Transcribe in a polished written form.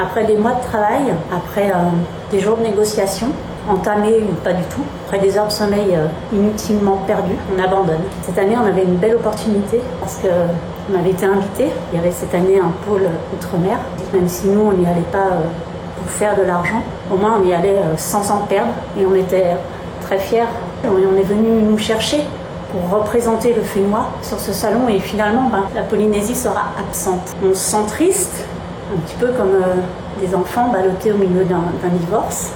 Après des mois de travail, après des jours de négociation, entamés ou pas du tout, après des heures de sommeil inutilement perdues, on abandonne. Cette année, on avait une belle opportunité parce qu'on avait été invités. Il y avait cette année un pôle outre-mer. Même si nous, on n'y allait pas pour faire de l'argent, au moins on y allait sans en perdre et on était très fiers. On est venu nous chercher pour représenter le Fénois sur ce salon et finalement, la Polynésie sera absente. On se sent triste, un petit peu comme des enfants ballottés au milieu d'un divorce.